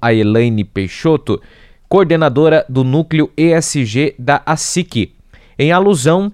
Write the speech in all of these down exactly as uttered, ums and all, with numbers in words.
a Elaine Peixoto, coordenadora do Núcleo E S G da A S I C, em alusão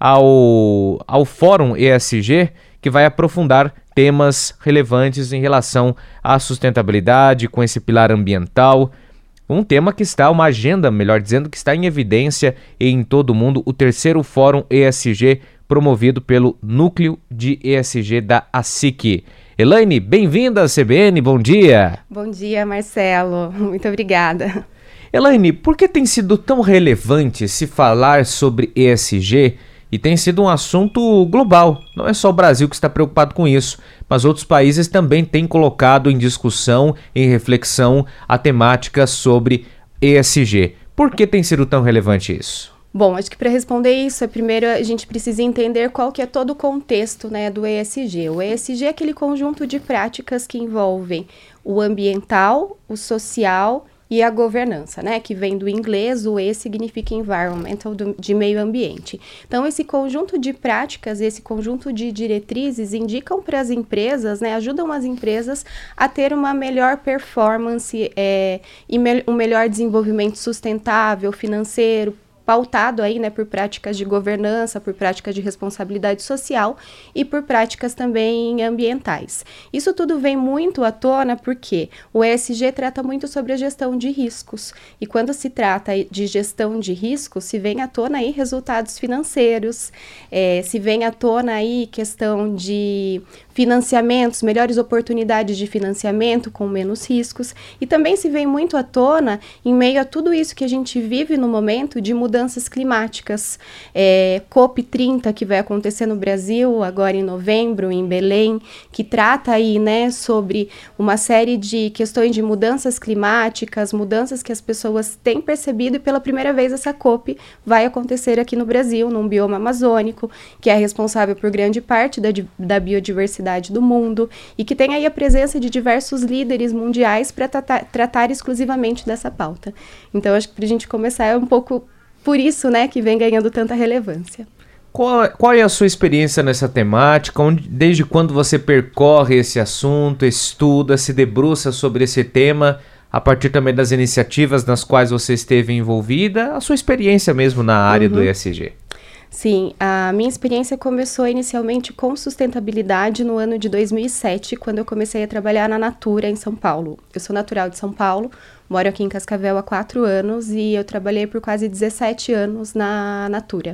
ao, ao Fórum E S G, que vai aprofundar temas relevantes em relação à sustentabilidade, com esse pilar ambiental, um tema que está, uma agenda, melhor dizendo, que está em evidência em todo o mundo, o terceiro Fórum E S G, promovido pelo Núcleo de E S G da A S I C. Elaine, bem-vinda à C B N, bom dia. Bom dia, Marcelo, muito obrigada. Elaine, por que tem sido tão relevante se falar sobre E S G e tem sido um assunto global? Não é só o Brasil que está preocupado com isso, mas outros países também têm colocado em discussão, em reflexão, a temática sobre E S G. Por que tem sido tão relevante isso? Bom, acho que para responder isso, é primeiro a gente precisa entender qual que é todo o contexto, né, do E S G. O E S G é aquele conjunto de práticas que envolvem o ambiental, o social e a governança, né, que vem do inglês, o E significa environmental, do, de meio ambiente. Então, esse conjunto de práticas, esse conjunto de diretrizes indicam para as empresas, né, ajudam as empresas a ter uma melhor performance é, e me, um melhor desenvolvimento sustentável, financeiro, pautado aí, né, por práticas de governança, por práticas de responsabilidade social e por práticas também ambientais. Isso tudo vem muito à tona porque o E S G trata muito sobre a gestão de riscos, e quando se trata de gestão de riscos, se vem à tona aí resultados financeiros, é, se vem à tona aí questão de financiamentos, melhores oportunidades de financiamento com menos riscos, e também se vem muito à tona em meio a tudo isso que a gente vive no momento de mudanças climáticas. É, COP trinta, que vai acontecer no Brasil agora em novembro, em Belém, que trata aí, né, sobre uma série de questões de mudanças climáticas, mudanças que as pessoas têm percebido, e pela primeira vez essa COP vai acontecer aqui no Brasil, num bioma amazônico, que é responsável por grande parte da, da biodiversidade do mundo, e que tem aí a presença de diversos líderes mundiais para tratar, tratar exclusivamente dessa pauta. Então, acho que para a gente começar é um pouco por isso, né, que vem ganhando tanta relevância. Qual, qual é a sua experiência nessa temática? Onde, desde quando você percorre esse assunto, estuda, se debruça sobre esse tema, a partir também das iniciativas nas quais você esteve envolvida, a sua experiência mesmo na área uhum. do E S G? Sim, a minha experiência começou inicialmente com sustentabilidade no ano de dois mil e sete, quando eu comecei a trabalhar na Natura, em São Paulo. Eu sou natural de São Paulo, moro aqui em Cascavel há quatro anos e eu trabalhei por quase dezessete anos na Natura.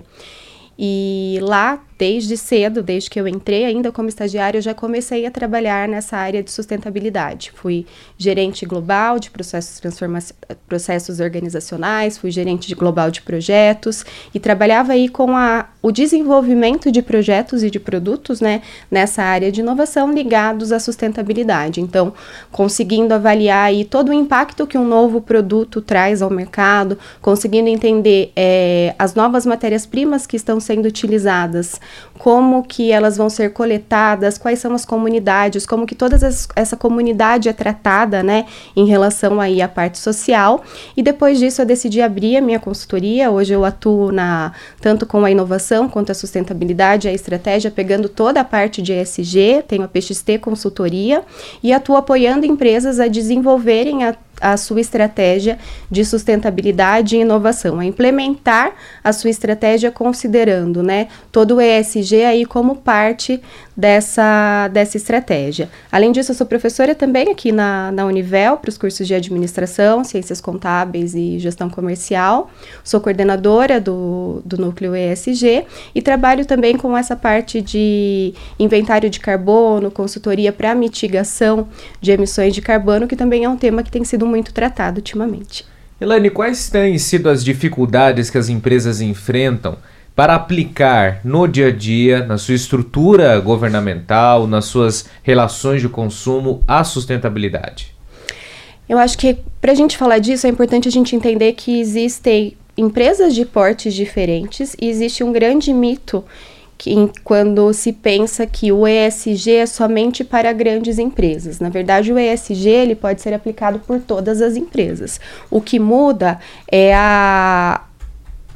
E lá, desde cedo, desde que eu entrei ainda como estagiária, eu já comecei a trabalhar nessa área de sustentabilidade. Fui gerente global de processos, transforma- processos organizacionais, fui gerente de global de projetos e trabalhava aí com a, o desenvolvimento de projetos e de produtos, né, nessa área de inovação ligados à sustentabilidade. Então, conseguindo avaliar aí todo o impacto que um novo produto traz ao mercado, conseguindo entender é, as novas matérias-primas que estão sendo utilizadas, como que elas vão ser coletadas, quais são as comunidades, como que toda essa comunidade é tratada, né, em relação aí à parte social. E depois disso eu decidi abrir a minha consultoria. Hoje eu atuo na, tanto com a inovação quanto a sustentabilidade, a estratégia, pegando toda a parte de E S G, tenho a P X T Consultoria e atuo apoiando empresas a desenvolverem a a sua estratégia de sustentabilidade e inovação, a implementar a sua estratégia considerando, né, todo o E S G aí como parte dessa, dessa estratégia. Além disso, eu sou professora também aqui na, na Univel, para os cursos de administração, ciências contábeis e gestão comercial. Sou coordenadora do, do núcleo E S G e trabalho também com essa parte de inventário de carbono, consultoria para mitigação de emissões de carbono, que também é um tema que tem sido muito tratado ultimamente. Elaine, quais têm sido as dificuldades que as empresas enfrentam para aplicar no dia a dia, na sua estrutura governamental, nas suas relações de consumo, a sustentabilidade? Eu acho que para a gente falar disso é importante a gente entender que existem empresas de portes diferentes e existe um grande mito que, quando se pensa que o E S G é somente para grandes empresas. Na verdade, o E S G ele pode ser aplicado por todas as empresas. O que muda é a...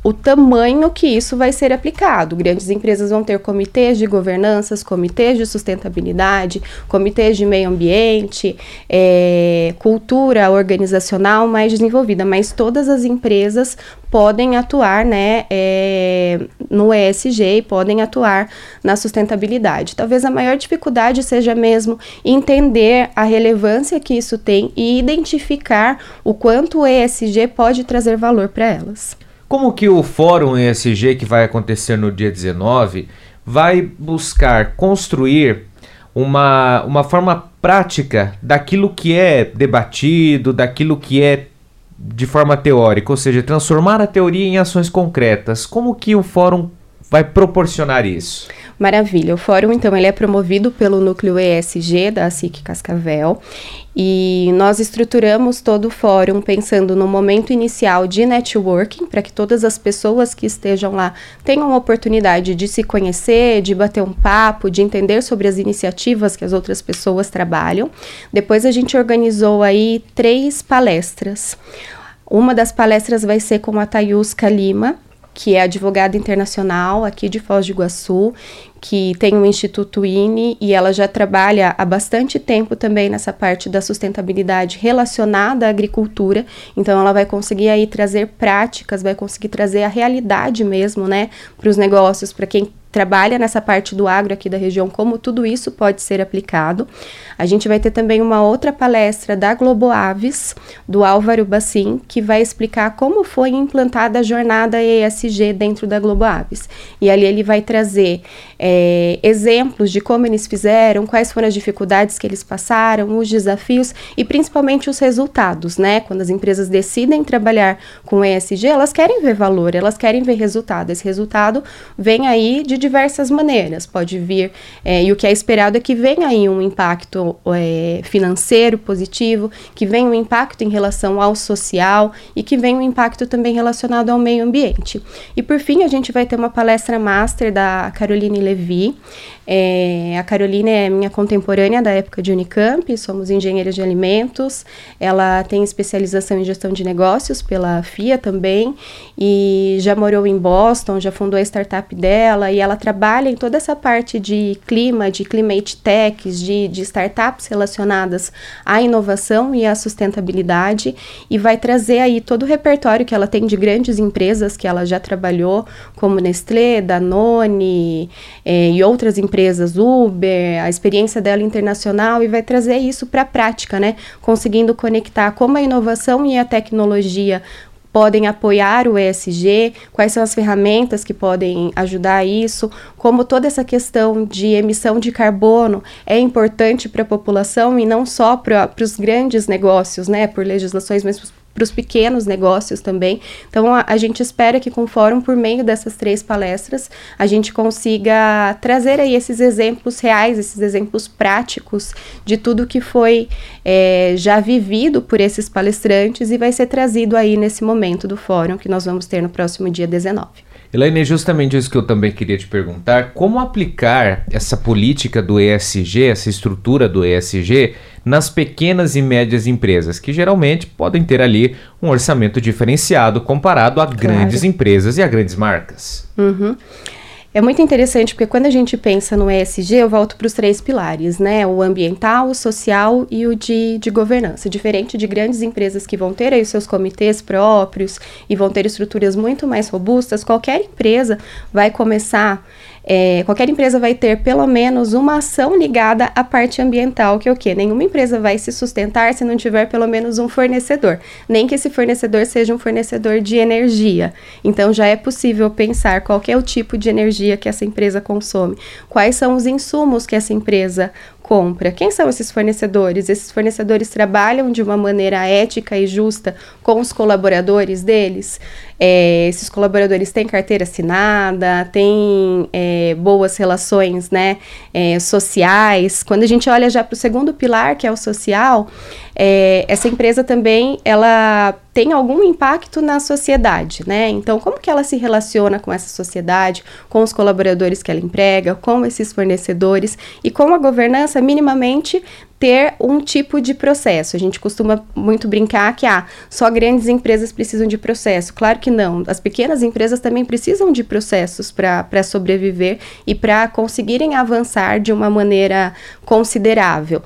o tamanho que isso vai ser aplicado. Grandes empresas vão ter comitês de governanças, comitês de sustentabilidade, comitês de meio ambiente, é, cultura organizacional mais desenvolvida, mas todas as empresas podem atuar, né, é, no E S G e podem atuar na sustentabilidade. Talvez a maior dificuldade seja mesmo entender a relevância que isso tem e identificar o quanto o E S G pode trazer valor para elas. Como que o Fórum E S G, que vai acontecer no dia dezenove, vai buscar construir uma, uma forma prática daquilo que é debatido, daquilo que é de forma teórica, ou seja, transformar a teoria em ações concretas? Como que o Fórum vai proporcionar isso? Maravilha. O Fórum, então, ele é promovido pelo Núcleo E S G da A S I C Cascavel e nós estruturamos todo o Fórum pensando no momento inicial de networking, para que todas as pessoas que estejam lá tenham a oportunidade de se conhecer, de bater um papo, de entender sobre as iniciativas que as outras pessoas trabalham. Depois a gente organizou aí três palestras. Uma das palestras vai ser com a Tayuska Lima, que é advogada internacional aqui de Foz do Iguaçu, que tem o Instituto I N E e ela já trabalha há bastante tempo também nessa parte da sustentabilidade relacionada à agricultura, então ela vai conseguir aí trazer práticas, vai conseguir trazer a realidade mesmo, né, para os negócios, para quem trabalha nessa parte do agro aqui da região, como tudo isso pode ser aplicado. A gente vai ter também uma outra palestra da Globo Aves, do Álvaro Bassim, que vai explicar como foi implantada a jornada E S G dentro da Globo Aves. E ali ele vai trazer é, exemplos de como eles fizeram, quais foram as dificuldades que eles passaram, os desafios e principalmente os resultados, né? Quando as empresas decidem trabalhar com E S G, elas querem ver valor, elas querem ver resultado. Esse resultado vem aí de diversas maneiras, pode vir, é, e o que é esperado é que venha aí um impacto é, financeiro positivo, que venha um impacto em relação ao social e que venha um impacto também relacionado ao meio ambiente. E por fim, a gente vai ter uma palestra master da Caroline Levi. É, a Caroline é minha contemporânea da época de Unicamp, somos engenheiras de alimentos, ela tem especialização em gestão de negócios pela F I A também, e já morou em Boston, já fundou a startup dela, e ela trabalha em toda essa parte de clima, de climate techs, de, de startups relacionadas à inovação e à sustentabilidade, e vai trazer aí todo o repertório que ela tem de grandes empresas que ela já trabalhou, como Nestlé, Danone, é, e outras empresas, Uber, a experiência dela internacional, e vai trazer isso para a prática, né? Conseguindo conectar como a inovação e a tecnologia podem apoiar o E S G, quais são as ferramentas que podem ajudar isso, como toda essa questão de emissão de carbono é importante para a população e não só para os grandes negócios, né? Por legislações, mas para os pequenos negócios também. Então, a, a gente espera que com o Fórum, por meio dessas três palestras, a gente consiga trazer aí esses exemplos reais, esses exemplos práticos de tudo que foi é, já vivido por esses palestrantes e vai ser trazido aí nesse momento do Fórum que nós vamos ter no próximo dia dezenove. Elaine, justamente isso que eu também queria te perguntar, como aplicar essa política do E S G, essa estrutura do E S G, nas pequenas e médias empresas, que geralmente podem ter ali um orçamento diferenciado comparado a claro. Grandes empresas e a grandes marcas. Uhum. É muito interessante porque quando a gente pensa no E S G, eu volto para os três pilares, né? O ambiental, o social e o de, de governança. Diferente de grandes empresas que vão ter aí os seus comitês próprios e vão ter estruturas muito mais robustas, qualquer empresa vai começar... É, qualquer empresa vai ter pelo menos uma ação ligada à parte ambiental, que é o quê? Nenhuma empresa vai se sustentar se não tiver pelo menos um fornecedor, nem que esse fornecedor seja um fornecedor de energia. Então, já é possível pensar qual que é o tipo de energia que essa empresa consome, quais são os insumos que essa empresa compra. Quem são esses fornecedores? Esses fornecedores trabalham de uma maneira ética e justa com os colaboradores deles? É, esses colaboradores têm carteira assinada, têm é, boas relações, né, é, sociais. Quando a gente olha já para o segundo pilar, que é o social, é, essa empresa também, ela tem algum impacto na sociedade, né? Então, como que ela se relaciona com essa sociedade, com os colaboradores que ela emprega, com esses fornecedores e com a governança minimamente ter um tipo de processo. A gente costuma muito brincar que ah, só grandes empresas precisam de processo. Claro que não. As pequenas empresas também precisam de processos para sobreviver e para conseguirem avançar de uma maneira considerável.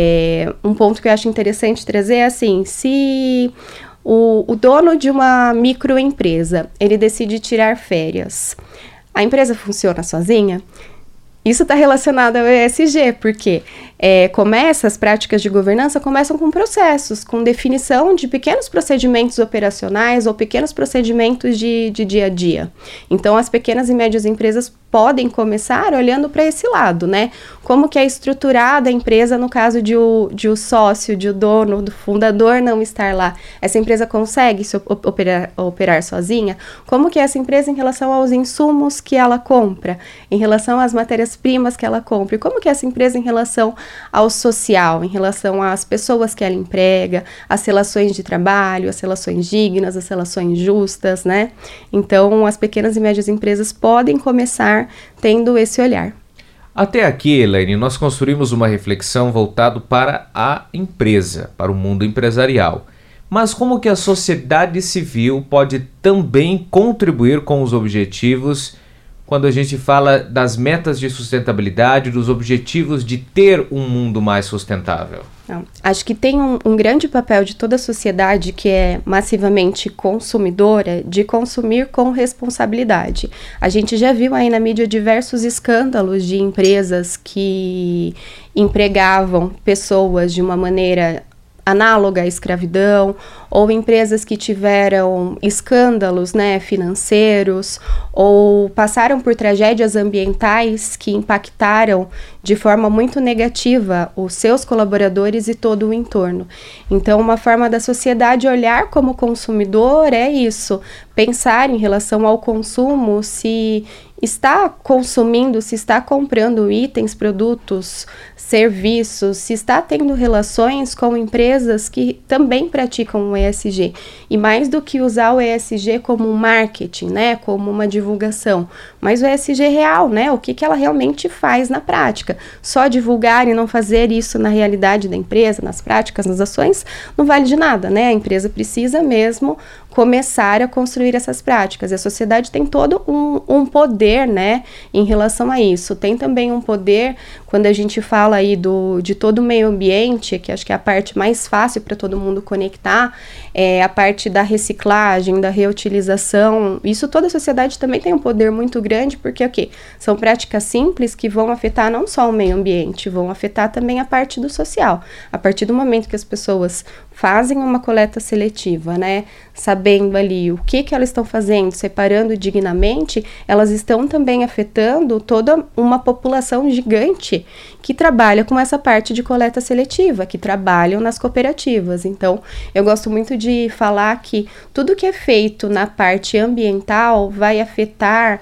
É, um ponto que eu acho interessante trazer é assim, se o, o dono de uma microempresa, ele decide tirar férias, a empresa funciona sozinha? Isso está relacionado ao E S G, porque é, começa, as práticas de governança começam com processos, com definição de pequenos procedimentos operacionais ou pequenos procedimentos de, de dia a dia. Então, as pequenas e médias empresas podem começar olhando para esse lado, né? Como que é estruturada a empresa no caso de o, de o sócio, de o dono, do fundador não estar lá. Essa empresa consegue se operar, operar sozinha? Como que é essa empresa em relação aos insumos que ela compra, em relação às matérias-primas que ela compra? E como que é essa empresa em relação ao social, em relação às pessoas que ela emprega, as relações de trabalho, as relações dignas, as relações justas, né? Então, as pequenas e médias empresas podem começar tendo esse olhar. Até aqui, Elaine, nós construímos uma reflexão voltada para a empresa, para o mundo empresarial. Mas como que a sociedade civil pode também contribuir com os objetivos quando a gente fala das metas de sustentabilidade, dos objetivos de ter um mundo mais sustentável? Não, acho que tem um, um grande papel de toda a sociedade que é massivamente consumidora de consumir com responsabilidade. A gente já viu aí na mídia diversos escândalos de empresas que empregavam pessoas de uma maneira análoga à escravidão, ou empresas que tiveram escândalos, né, financeiros, ou passaram por tragédias ambientais que impactaram de forma muito negativa os seus colaboradores e todo o entorno. Então, uma forma da sociedade olhar como consumidor é isso, pensar em relação ao consumo, se está consumindo, se está comprando itens, produtos, serviços, se está tendo relações com empresas que também praticam o E S G. E mais do que usar o E S G como um marketing, né, como uma divulgação, mas o E S G real, né, o que, que ela realmente faz na prática. Só divulgar e não fazer isso na realidade da empresa, nas práticas, nas ações, não vale de nada, né? A empresa precisa mesmo começar a construir essas práticas. E a sociedade tem todo um, um poder, né, em relação a isso. Tem também um poder, quando a gente fala aí do, de todo o meio ambiente, que acho que é a parte mais fácil para todo mundo conectar, é a parte da reciclagem, da reutilização. Isso toda a sociedade também tem um poder muito grande, porque o quê? São práticas simples que vão afetar não só o meio ambiente, vão afetar também a parte do social. A partir do momento que as pessoas fazem uma coleta seletiva, né, sabendo ali o que que elas estão fazendo, separando dignamente, elas estão também afetando toda uma população gigante que trabalha com essa parte de coleta seletiva, que trabalham nas cooperativas. Então, eu gosto muito de falar que tudo que é feito na parte ambiental vai afetar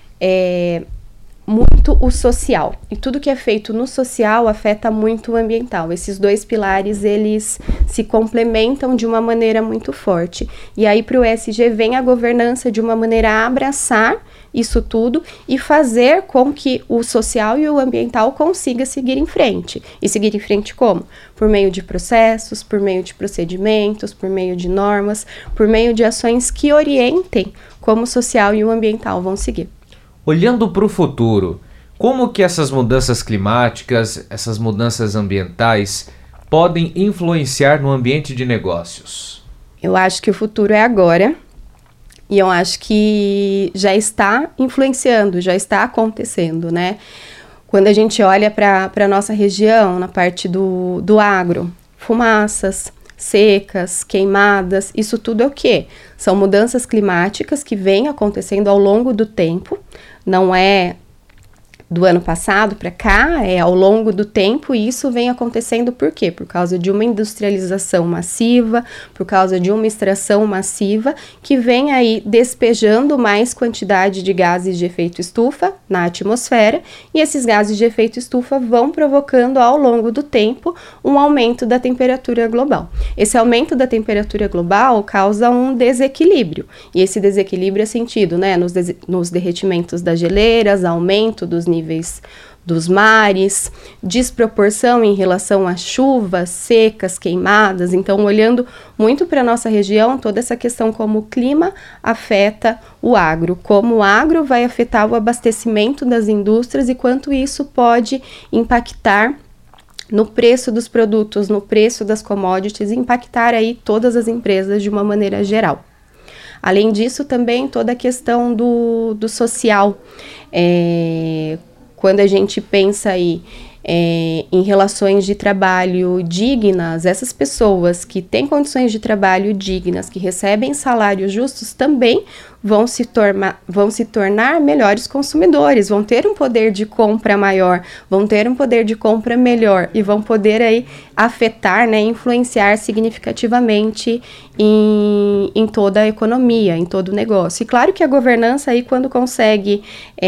é, muito o social, e tudo que é feito no social afeta muito o ambiental. Esses dois pilares, eles se complementam de uma maneira muito forte, e aí para o E S G vem a governança de uma maneira a abraçar isso tudo e fazer com que o social e o ambiental consiga seguir em frente. E seguir em frente como? Por meio de processos, por meio de procedimentos, por meio de normas, por meio de ações que orientem como o social e o ambiental vão seguir. Olhando para o futuro, como que essas mudanças climáticas, essas mudanças ambientais podem influenciar no ambiente de negócios? Eu acho que o futuro é agora, e eu acho que já está influenciando, já está acontecendo, né? Quando a gente olha para a nossa região, na parte do, do agro, fumaças, secas, queimadas, isso tudo é o quê? São mudanças climáticas que vêm acontecendo ao longo do tempo, não é do ano passado para cá, é ao longo do tempo, e isso vem acontecendo por quê? Por causa de uma industrialização massiva, por causa de uma extração massiva, que vem aí despejando mais quantidade de gases de efeito estufa na atmosfera, e esses gases de efeito estufa vão provocando ao longo do tempo um aumento da temperatura global. Esse aumento da temperatura global causa um desequilíbrio, e esse desequilíbrio é sentido, né, nos, des- nos derretimentos das geleiras, aumento dos níveis níveis dos mares, desproporção em relação a chuvas, secas, queimadas. Então, olhando muito para a nossa região, toda essa questão como o clima afeta o agro, como o agro vai afetar o abastecimento das indústrias e quanto isso pode impactar no preço dos produtos, no preço das commodities, e impactar aí todas as empresas de uma maneira geral. Além disso, também toda a questão do, do social. É, quando a gente pensa aí é, em relações de trabalho dignas, essas pessoas que têm condições de trabalho dignas, que recebem salários justos, também vão se, torma, vão se tornar melhores consumidores, vão ter um poder de compra maior, vão ter um poder de compra melhor e vão poder aí afetar, né, influenciar significativamente em, em toda a economia, em todo o negócio. E claro que a governança aí, quando consegue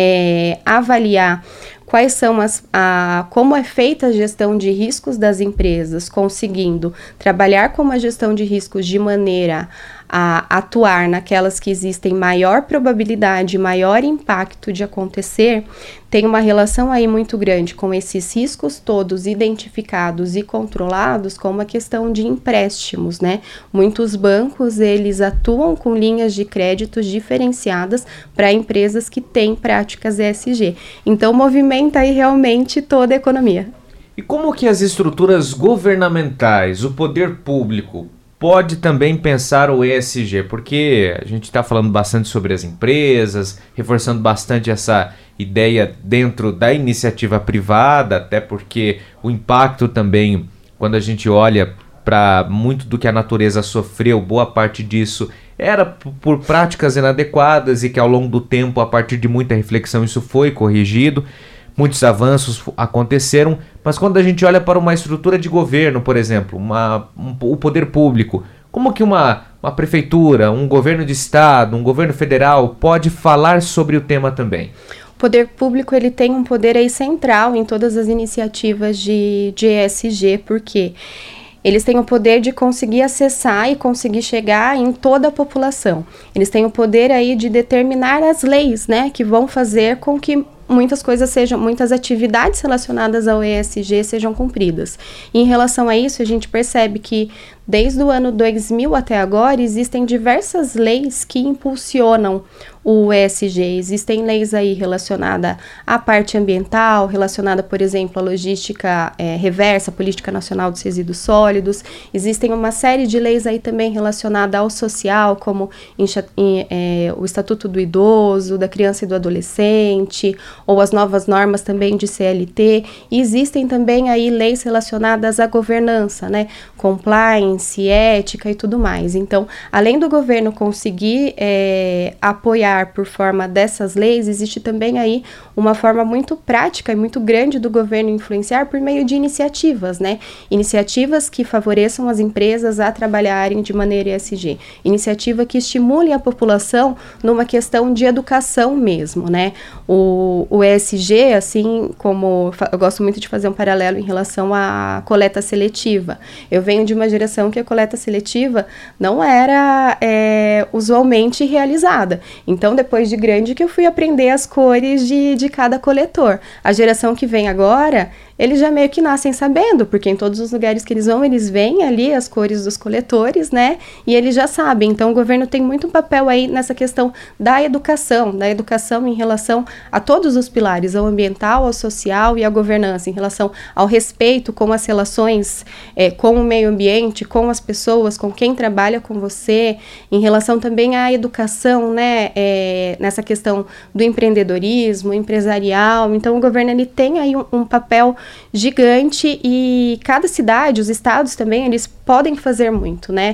é, avaliar quais são as, a, como é feita a gestão de riscos das empresas, conseguindo trabalhar com uma gestão de riscos de maneira a atuar naquelas que existem maior probabilidade, maior impacto de acontecer, tem uma relação aí muito grande com esses riscos todos identificados e controlados com uma questão de empréstimos, né? Muitos bancos, eles atuam com linhas de créditos diferenciadas para empresas que têm práticas E S G. Então, movimenta aí realmente toda a economia. E como que as estruturas governamentais, o poder público, pode também pensar o E S G? Porque a gente está falando bastante sobre as empresas, reforçando bastante essa ideia dentro da iniciativa privada, até porque o impacto também, quando a gente olha para muito do que a natureza sofreu, boa parte disso era por práticas inadequadas e que ao longo do tempo, a partir de muita reflexão, isso foi corrigido. Muitos avanços aconteceram, mas quando a gente olha para uma estrutura de governo, por exemplo, uma, um, o poder público, como que uma, uma prefeitura, um governo de estado, um governo federal pode falar sobre o tema também? O poder público, ele tem um poder aí central em todas as iniciativas de, de E S G, porque eles têm o poder de conseguir acessar e conseguir chegar em toda a população. Eles têm o poder aí de determinar as leis, né, que vão fazer com que muitas coisas sejam, muitas atividades relacionadas ao E S G sejam cumpridas. E em relação a isso, a gente percebe que desde o ano dois mil até agora existem diversas leis que impulsionam o E S G. Existem leis aí relacionadas à parte ambiental, relacionada, por exemplo, à logística é, reversa, Política Nacional dos Resíduos Sólidos. Existem uma série de leis aí também relacionada ao social, como em, em, é, o Estatuto do Idoso, da Criança e do Adolescente, ou as novas normas também de C L T. E existem também aí leis relacionadas à governança, né? Compliance, ética e tudo mais. Então, além do governo conseguir é, apoiar por forma dessas leis, existe também aí uma forma muito prática e muito grande do governo influenciar por meio de iniciativas, né? Iniciativas que favoreçam as empresas a trabalharem de maneira E S G. Iniciativa que estimule a população numa questão de educação mesmo, né? O, o E S G, assim como eu gosto muito de fazer um paralelo em relação à coleta seletiva. Eu venho de uma geração que a coleta seletiva não era é, usualmente realizada. Então, depois de grande, que eu fui aprender as cores de, de cada coletor. A geração que vem agora, eles já meio que nascem sabendo, porque em todos os lugares que eles vão, eles veem ali as cores dos coletores, né? E eles já sabem. Então, o governo tem muito papel aí nessa questão da educação, da educação em relação a todos os pilares, ao ambiental, ao social e à governança, em relação ao respeito com as relações é, com o meio ambiente, com as pessoas, com quem trabalha com você, em relação também à educação, né? É, nessa questão do empreendedorismo, empresarial. Então, o governo ele tem aí um, um papel gigante e cada cidade, os estados também, eles podem fazer muito, né?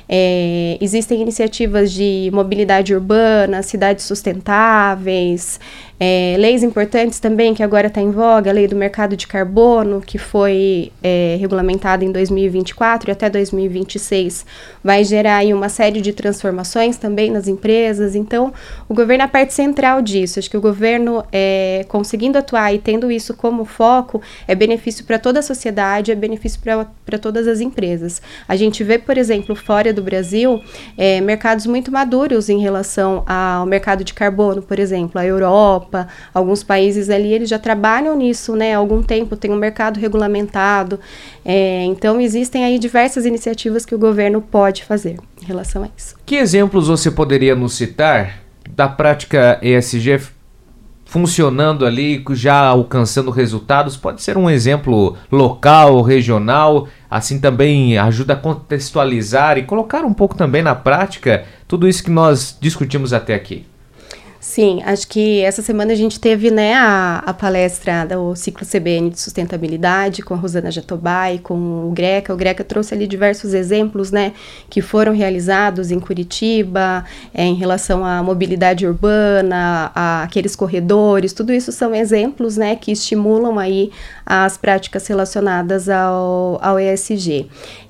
É, existem iniciativas de mobilidade urbana, cidades sustentáveis, é, leis importantes também que agora está em voga, a lei do mercado de carbono, que foi é, regulamentada em dois mil e vinte e quatro e até dois mil e vinte e seis vai gerar aí uma série de transformações também nas empresas. Então, o governo é a parte central disso. Acho que o governo, é, conseguindo atuar e tendo isso como foco, é benefício para toda a sociedade, é benefício para todas as empresas. A gente vê, por exemplo, fora do Brasil é, mercados muito maduros em relação ao mercado de carbono, por exemplo, a Europa, alguns países ali, eles já trabalham nisso, né, há algum tempo, tem um mercado regulamentado, é, então existem aí diversas iniciativas que o governo pode fazer em relação a isso. Que exemplos você poderia nos citar da prática E S G funcionando ali, já alcançando resultados? Pode ser um exemplo local, regional, assim também ajuda a contextualizar e colocar um pouco também na prática tudo isso que nós discutimos até aqui. Sim, acho que essa semana a gente teve, né, a, a palestra do ciclo C B N de sustentabilidade com a Rosana Jatobá, com o Greca. O Greca trouxe ali diversos exemplos, né, que foram realizados em Curitiba, é, em relação à mobilidade urbana, a aqueles corredores. Tudo isso são exemplos, né, que estimulam aí as práticas relacionadas ao, ao E S G.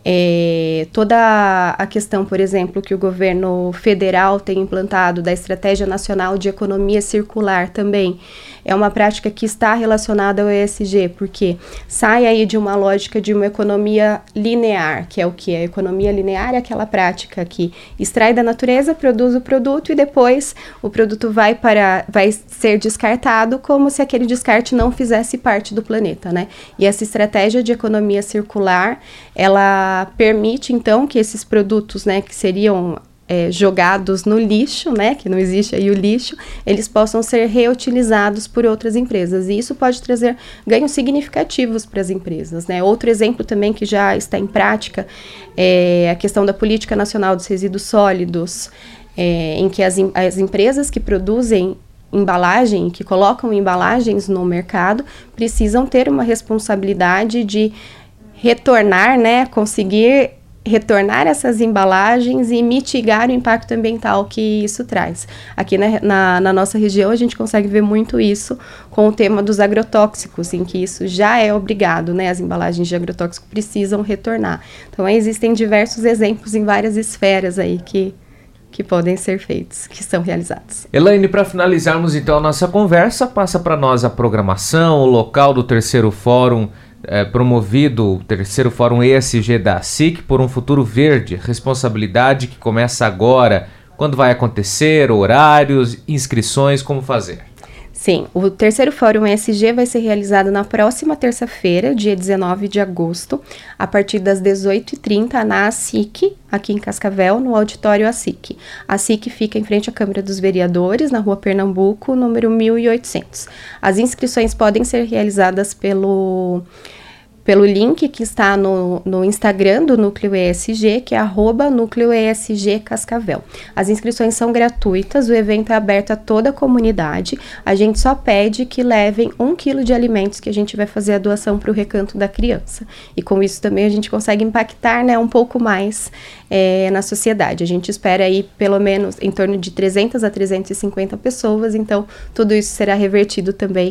É, toda a questão, por exemplo, que o governo federal tem implantado da Estratégia Nacional de Economia Circular também, é uma prática que está relacionada ao E S G, porque sai aí de uma lógica de uma economia linear, que é o que? A economia linear é aquela prática que extrai da natureza, produz o produto e depois o produto vai, para, vai ser descartado como se aquele descarte não fizesse parte do planeta, né? E essa estratégia de economia circular, ela permite, então, que esses produtos, né, que seriam é, jogados no lixo, né, que não existe aí o lixo, eles possam ser reutilizados por outras empresas. E isso pode trazer ganhos significativos para as empresas, né? Outro exemplo também que já está em prática é a questão da Política Nacional dos Resíduos Sólidos, é, em que as, as empresas que produzem embalagem, que colocam embalagens no mercado, precisam ter uma responsabilidade de retornar, né, conseguir retornar essas embalagens e mitigar o impacto ambiental que isso traz. Aqui na, na, na nossa região a gente consegue ver muito isso com o tema dos agrotóxicos, em que isso já é obrigado, né, as embalagens de agrotóxico precisam retornar. Então existem diversos exemplos em várias esferas aí que que podem ser feitos, que são realizados. Elaine, para finalizarmos então a nossa conversa, passa para nós a programação, o local do terceiro fórum É, promovido, o terceiro Fórum E S G da S I C por um futuro verde, responsabilidade que começa agora. Quando vai acontecer, horários, inscrições, como fazer? Sim, o terceiro Fórum E S G vai ser realizado na próxima terça-feira, dia dezenove de agosto, a partir das dezoito e trinta na A S I C, aqui em Cascavel, no auditório A S I C. A S I C fica em frente à Câmara dos Vereadores, na Rua Pernambuco, número mil e oitocentos. As inscrições podem ser realizadas pelo... pelo link que está no, no Instagram do Núcleo E S G, que é arroba Núcleo E S G Cascavel. As inscrições são gratuitas, o evento é aberto a toda a comunidade, a gente só pede que levem um quilo de alimentos que a gente vai fazer a doação para o Recanto da Criança. E com isso também a gente consegue impactar, né, um pouco mais é, na sociedade. A gente espera aí pelo menos em torno de trezentas a trezentas e cinquenta pessoas, então tudo isso será revertido também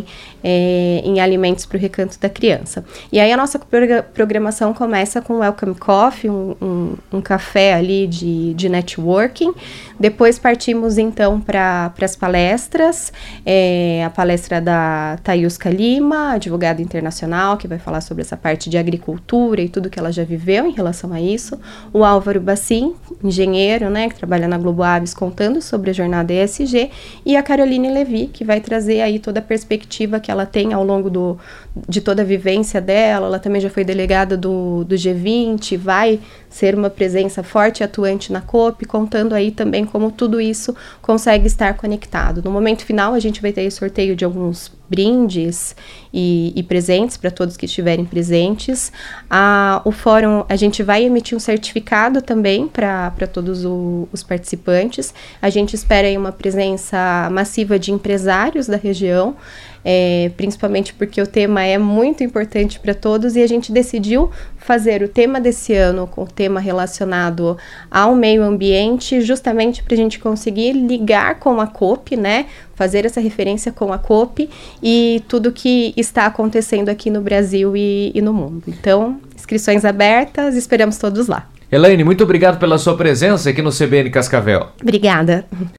é, em alimentos para o Recanto da Criança. E aí a nossa programação começa com o Welcome Coffee, um, um, um café ali de, de networking. Depois partimos então para as palestras, é, a palestra da Tayuska Lima, advogada internacional, que vai falar sobre essa parte de agricultura e tudo que ela já viveu em relação a isso. O Álvaro Bassim, engenheiro, né, que trabalha na Globo Aves, contando sobre a jornada E S G, e a Caroline Levi, que vai trazer aí toda a perspectiva que ela tem ao longo do, de toda a vivência dela. Ela também já foi delegada do, do G vinte, vai ser uma presença forte e atuante na COP, contando aí também como tudo isso consegue estar conectado. No momento final, a gente vai ter sorteio de alguns brindes e, e presentes para todos que estiverem presentes. A, o fórum, a gente vai emitir um certificado também para todos o, os participantes. A gente espera aí uma presença massiva de empresários da região, É, principalmente porque o tema é muito importante para todos e a gente decidiu fazer o tema desse ano com o tema relacionado ao meio ambiente, justamente para a gente conseguir ligar com a COP, né? Fazer essa referência com a COP e tudo que está acontecendo aqui no Brasil e, e no mundo. Então, inscrições abertas, esperamos todos lá. Elaine, muito obrigado pela sua presença aqui no C B N Cascavel. Obrigada.